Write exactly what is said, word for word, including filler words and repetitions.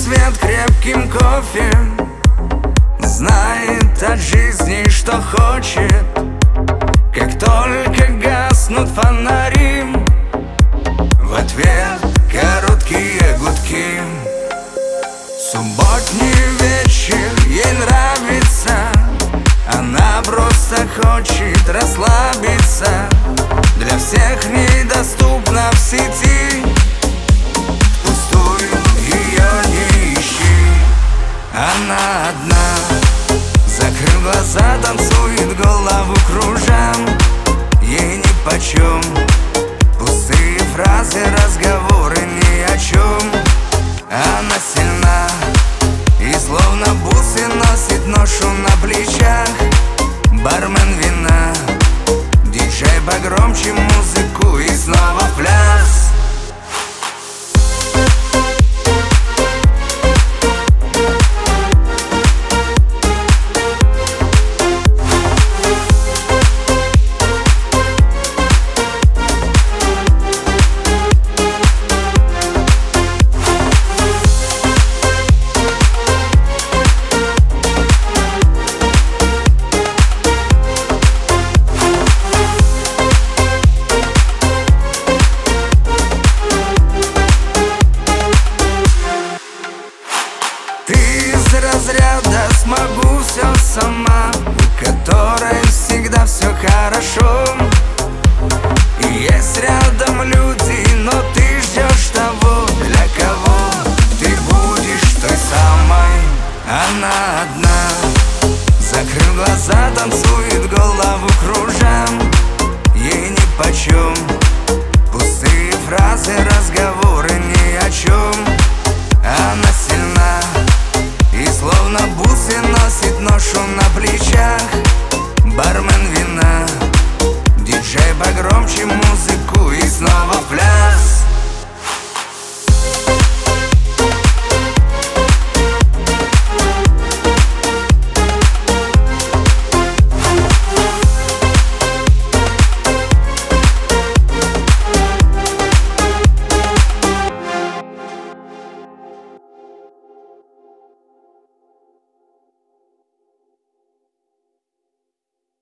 свет крепким кофе, знает от жизни, что хочет. Как только гаснут фонари, в ответ короткие гудки. Субботний вечер ей нравится, она просто хочет расслабиться. Для всех недоступна в сети, впустую ее не ищи. Она одна, закрыв глаза, танцует, голову кружа. Ей нипочем пустые фразы, разговоры ни о чем. Она сильна и словно бусы носит ношу на плечах. Бармен вина, диджей погромче музыку и снова в пляс. Разряда смогу все сама, у которой всегда все хорошо. И есть рядом люди, но ты ждешь того, для кого ты будешь той самой. Она одна, закрыв глаза, танцует, голову кружа. Ей нипочем пустые фразы, разговоры ни о чем. Она сильна и словно бусы носит ношу на плечах. Бармен вина, диджей погромче музыку и снова в пляс.